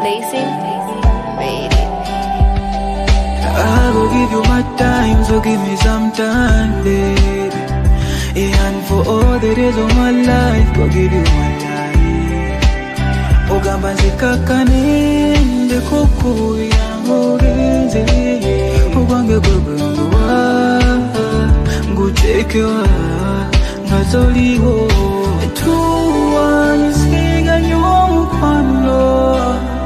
Lazy, ready. I will give you my time, so give me some time, baby. And for all the days of my life, go give you my life. Ogamba nzikakane ndekuku ya mugenzi. Ogwange gwegwenguwa ngutekewa ngazoliwo. Tuwanisiga nyumukwano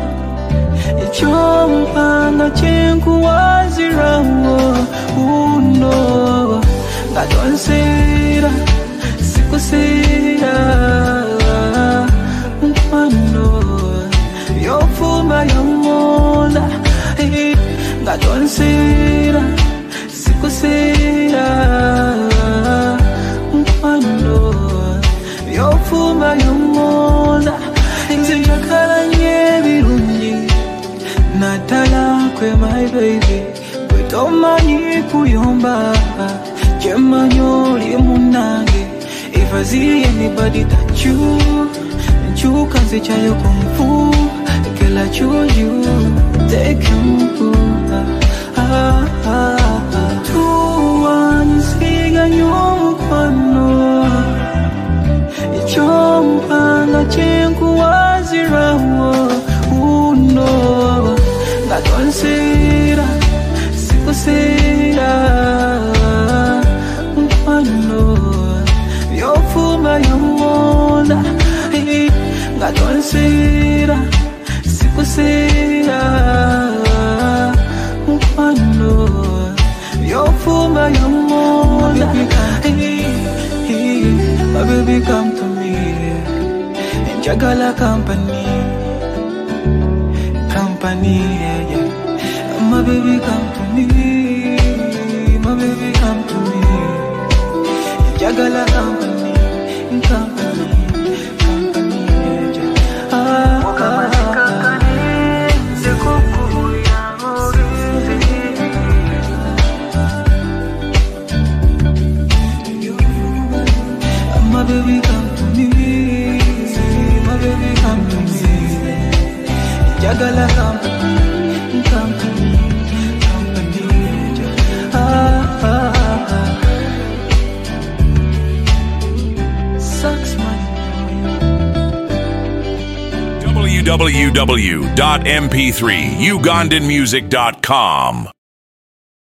Chompanga chenku wazirawo uno Ngadonsira sikusira Mkwano Yofuma yamonda Ngadonsira sikusira Mkwano Yofuma yamonda Nzinjakala nyebirungi Natala kwe my baby Kwetomani kuyomba Chemanyoli munange If I see anybody that you can say chayo kung fu Girl I choose you Take you Tuwanisiga nyumukwano Ichompanga chenku wazirawo uno Ngadonsira sikusira Mkwano Yofuma yamonda Ngadonsira sikusira Mkwano Yofuma yamonda My baby come to me Njagala company yeah, yeah. My baby come to me. My baby come to me. Jagala company, yeah, yeah. My baby come to me. My baby come to me. Jagala company, Sucks money. www.mp3ugandanmusic.com